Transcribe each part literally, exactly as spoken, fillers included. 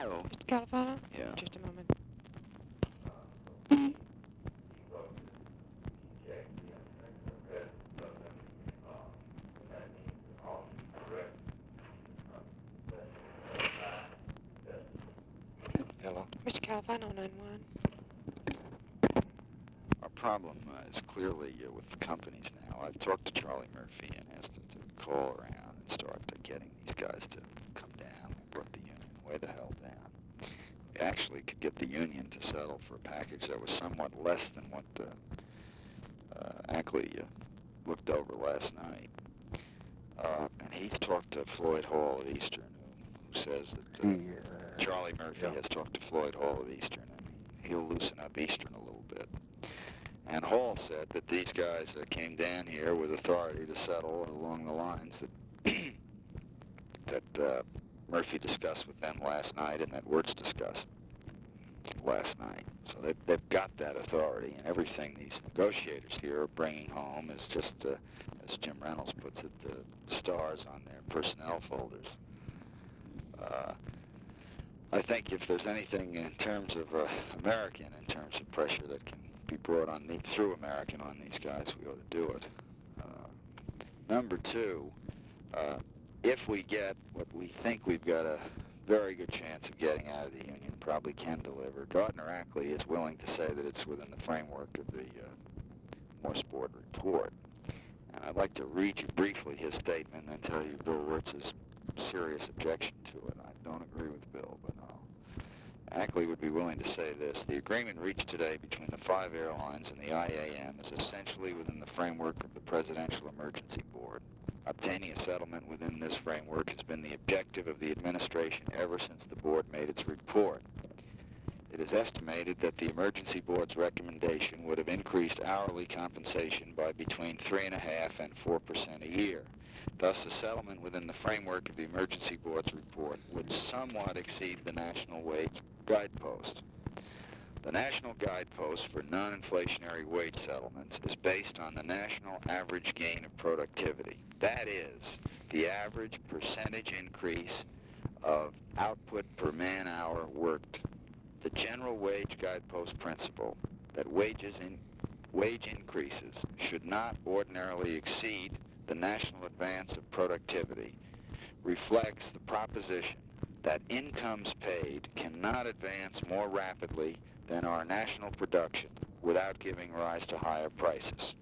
Hello? Mister Califano? Yeah. Just a moment. Hello? Mister Califano, nine one. Our problem uh, is clearly uh, with the companies now. I've talked to Charlie Murphy and asked him to call around and start uh, getting these guys to come down. We brought the union way the hell down. We actually could get the union to settle for a package that was somewhat less than what uh, uh, Ackley uh, looked over last night. Uh, and he's talked to Floyd Hall of Eastern, who, who says that uh, The, uh, Charlie Murphy yeah. has talked to Floyd Hall of Eastern, and he'll loosen up Eastern a little bit. And Hall said that these guys uh, came down here with authority to settle along the lines that that uh, Murphy discussed with them last night and that Wirtz discussed last night. So they've, they've got that authority, and everything these negotiators here are bringing home is just, uh, as Jim Reynolds puts it, the stars on their personnel folders. Uh, I think if there's anything in terms of uh, American, in terms of pressure that can be brought on the, through American on these guys, we ought to do it. Uh, number two, uh, if we get what we think we've got a very good chance of getting out of the union, probably can deliver, Gardner Ackley is willing to say that it's within the framework of the uh, Morse Board report. And I'd like to read you briefly his statement and tell you Bill Wirtz's serious objection to it. I don't agree with Bill, but I'll Ackley would be willing to say this: the agreement reached today between the five airlines and the I A M is essentially within the framework of the Presidential Emergency Board. Obtaining a settlement within this framework has been the objective of the administration ever since the board made its report. It is estimated that the Emergency Board's recommendation would have increased hourly compensation by between three and a half and four percent a year. Thus, a settlement within the framework of the Emergency Board's report would somewhat exceed the national wage guidepost. The national guidepost for non-inflationary wage settlements is based on the national average gain of productivity. That is, the average percentage increase of output per man-hour worked. The general wage guidepost principle that wages in, wage increases should not ordinarily exceed the national advance of productivity reflects the proposition that incomes paid cannot advance more rapidly than our national production without giving rise to higher prices.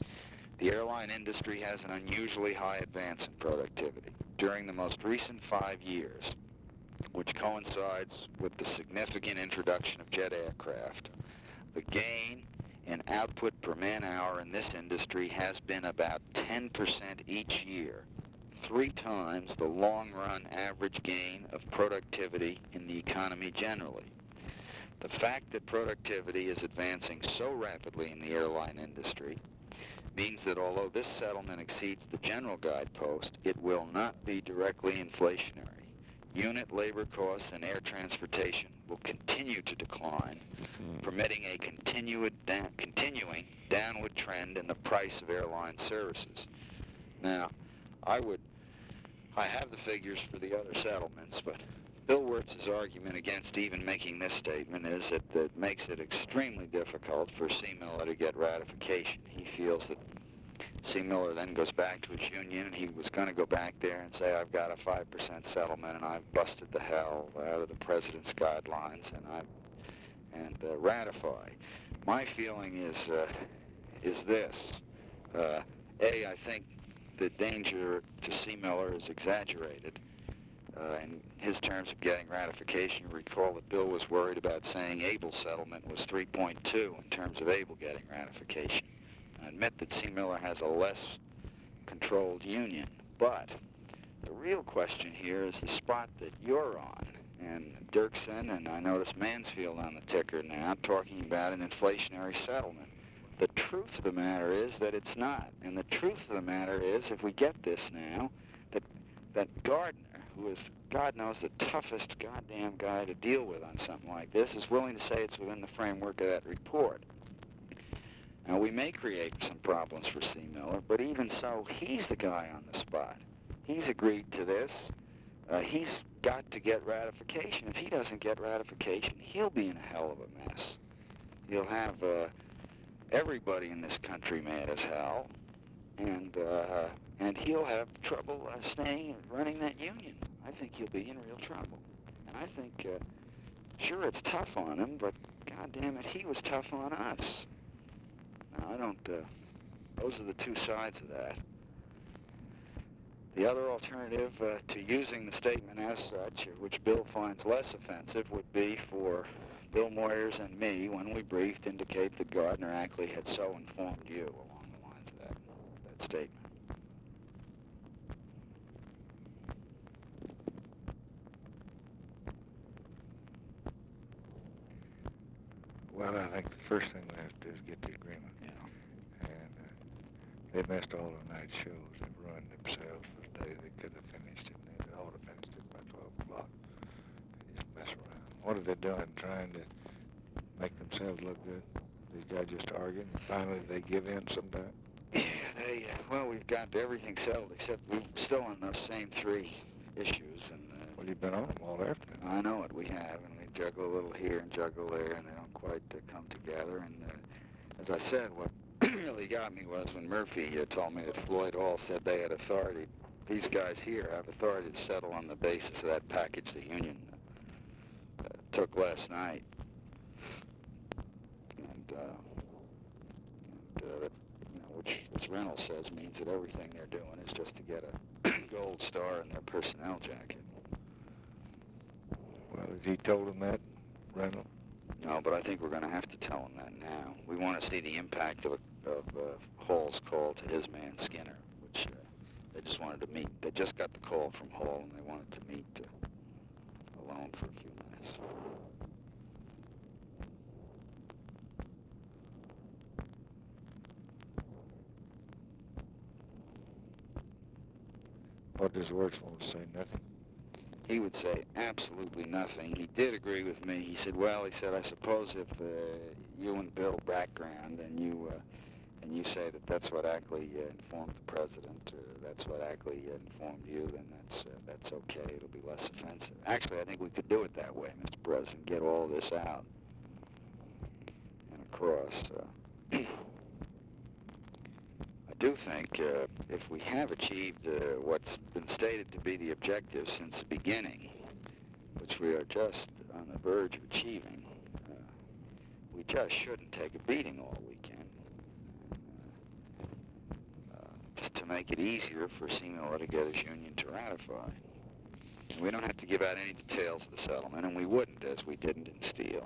The airline industry has an unusually high advance in productivity. During the most recent five years, which coincides with the significant introduction of jet aircraft, the gain in output per man-hour in this industry has been about ten percent each year, three times the long-run average gain of productivity in the economy generally. The fact that productivity is advancing so rapidly in the airline industry means that although this settlement exceeds the general guidepost, it will not be directly inflationary. Unit labor costs and air transportation will continue to decline, permitting a continued da- continuing downward trend in the price of airline services. Now, I would, I have the figures for the other settlements, but Bill Wirtz's argument against even making this statement is that it makes it extremely difficult for C. Miller to get ratification. He feels that C. Miller then goes back to his union, and he was going to go back there and say, I've got a five percent settlement, and I've busted the hell out of the president's guidelines, and I've and uh, ratify. My feeling is uh, is this. Uh, A, I think the danger to C. Miller is exaggerated. Uh, in his terms of getting ratification, you recall that Bill was worried about saying Abel's settlement was three point two in terms of Abel getting ratification. I admit that C. Miller has a less controlled union, but the real question here is the spot that you're on. And Dirksen, and I notice Mansfield on the ticker now, talking about an inflationary settlement. The truth of the matter is that it's not. And the truth of the matter is, if we get this now, that that Gardner, who is, God knows, the toughest goddamn guy to deal with on something like this, is willing to say it's within the framework of that report. Now, we may create some problems for C. Miller, but even so, he's the guy on the spot. He's agreed to this. Uh, he's got to get ratification. If he doesn't get ratification, he'll be in a hell of a mess. He'll have uh, everybody in this country mad as hell, and uh, and he'll have trouble uh, staying and running that union. I think he'll be in real trouble. And I think, uh, sure, it's tough on him, but God damn it, he was tough on us. Now, I don't, uh, those are the two sides of that. The other alternative uh, to using the statement as such, which Bill finds less offensive, would be for Bill Moyers and me, when we briefed, indicate that Gardner Ackley had so informed you along the lines of that, that statement. Well, I think the first thing we have to do is get the agreement. Yeah. And uh, they missed all the night shows. They've ruined themselves for the day. They could have finished it. They ought to have finished it by twelve o'clock. They just mess around. What are they doing? Trying to make themselves look good? These guys just arguing. Finally, they give in sometime. Yeah, they, uh, well, we've got everything settled, except we're still on those same three issues. And uh, Well, you've been on them all afternoon. I know it, we have, and we juggle a little here and juggle there, and they don't quite uh, come together. And uh, as I said, what really got me was when Murphy uh, told me that Floyd Hall said they had authority. These guys here have authority to settle on the basis of that package the union uh, took last night. And, uh, and uh, that, you know, which, as Reynolds says, means that everything they're doing is just to get a gold star in their personnel jacket. Well, has he told them that, Reynolds? No, but I think we're going to have to tell him that now. We want to see the impact of, of uh, Hall's call to his man Skinner, which uh, they just wanted to meet. They just got the call from Hall, and they wanted to meet uh, alone for a few minutes. What does Wirtz say? Nothing? He would say absolutely nothing. He did agree with me. He said, well, he said, I suppose if uh, you and Bill background and you uh, and you say that that's what Ackley uh, informed the president, uh, that's what Ackley uh, informed you, then that's uh, that's okay. It'll be less offensive. Actually, I think we could do it that way, Mister President, get all this out and across. Uh, I do think uh, if we have achieved uh, what's been stated to be the objective since the beginning, which we are just on the verge of achieving, uh, we just shouldn't take a beating all weekend. Uh, uh, just to make it easier for Seymour to get his union to ratify. And we don't have to give out any details of the settlement, and we wouldn't, as we didn't in Steele.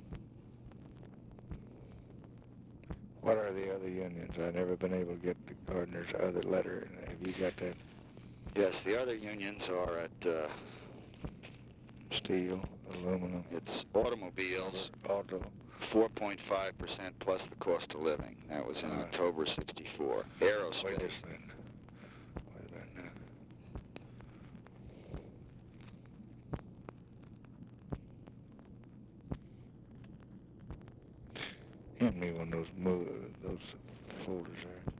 What are the other unions? I've never been able to get the Gardner's other letter. Have you got that? Yes, the other unions are at uh, Steel, aluminum. it's automobiles, Auto. four point five percent plus the cost of living. That was in Uh, October sixty-four. Wait a Aerospace. minute. Wait a minute. Hand me one of those mo those folders there.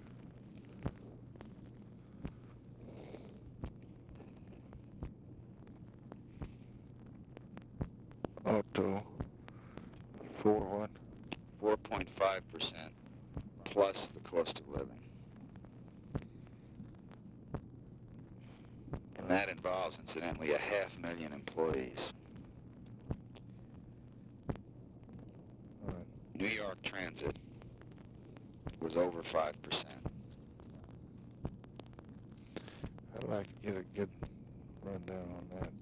Auto. Four what? four point five percent plus the cost of living. And that involves, incidentally, a half million employees. All right. New York Transit was over five percent. I'd like to get a good rundown on that.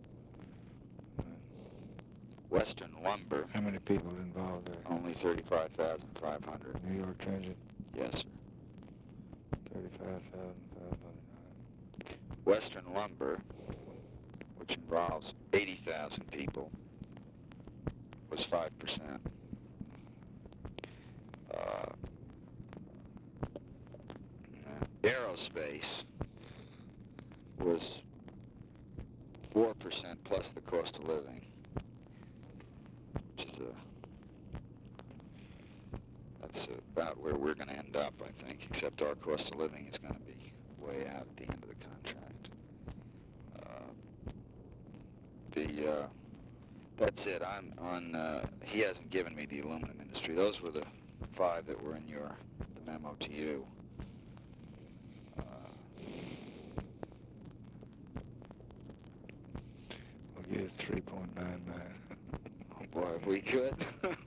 Western Lumber, How many people involved there? only thirty-five thousand five hundred. New York Transit, Yes, sir. thirty-five thousand five hundred. Western Lumber, which involves eighty thousand people, was five percent. Uh, aerospace was four percent plus the cost of living, which is a, that's about where we're going to end up, I think, except our cost of living is going to be way out at the end of the contract. Uh, the, uh, that's it. I'm on, uh, he hasn't given me the aluminum industry. Those were the five that were in your, the memo to you. Uh, We'll get it three point nine nine. oh boy, if we could.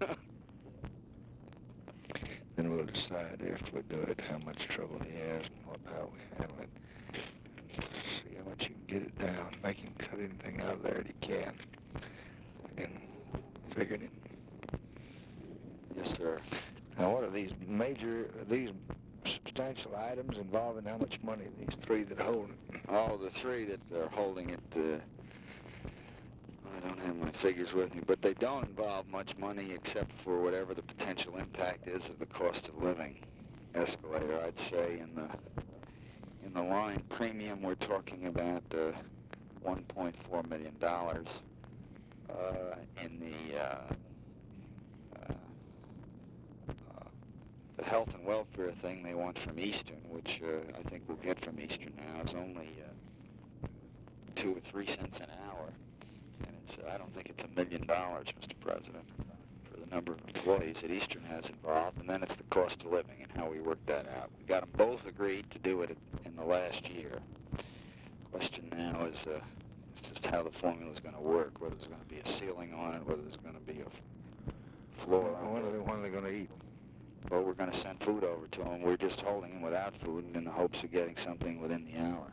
Then we'll decide after we do it how much trouble he has and what, how we handle it. See how much you can get it down. Make him cut anything out of there that he can. And figuring it. Yes, sir. Now, what are these major, are these substantial items involving how much money? These three that hold it. Oh, the three that are holding it, uh, I don't have my figures with me, but they don't involve much money except for whatever the potential impact is of the cost of living escalator. I'd say in the in the line premium, we're talking about uh, one point four million dollars. Uh, in the uh, uh, uh, the health and welfare thing they want from Eastern, which uh, I think we'll get from Eastern now, is only uh, two or three cents an hour. And it's, uh, I don't think it's a million dollars, Mister President, for the number of employees that Eastern has involved. And then it's the cost of living and how we work that out. We got them both agreed to do it in the last year. Question now is, uh, is just how the formula is going to work, whether there's going to be a ceiling on it, whether there's going to be a floor Well, on when it. are they, when are they going to eat? Well, we're going to send food over to them. We're just holding them without food in the hopes of getting something within the hour.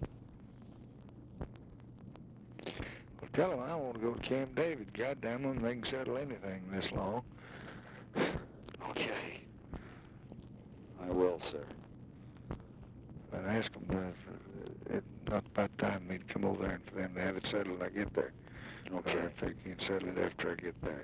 Well, tell them I want to go to Camp David. Goddamn them, they can settle anything this long. Okay. I will, sir. And ask them uh, it's not about time for me to come over there and for them to have it settled when I get there. Okay. Or if they can settle it after I get there.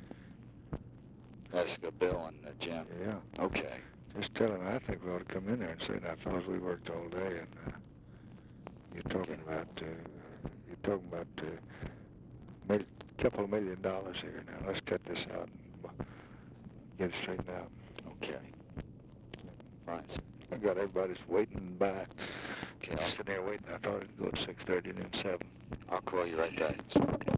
Ask uh, Bill and uh, Jim. Yeah. Okay. Just tell them I think we ought to come in there and say, now, fellas, we worked all day, and uh, you're talking Okay. about, uh, you're talking about a uh, mil- couple of million dollars here. Now, let's cut this out and get it straightened out. Okay. Fine, sir. I got everybody's waiting by. Okay, I'm I'll, sitting there waiting. I thought it'd go at six thirty and then seven. I'll call you right back.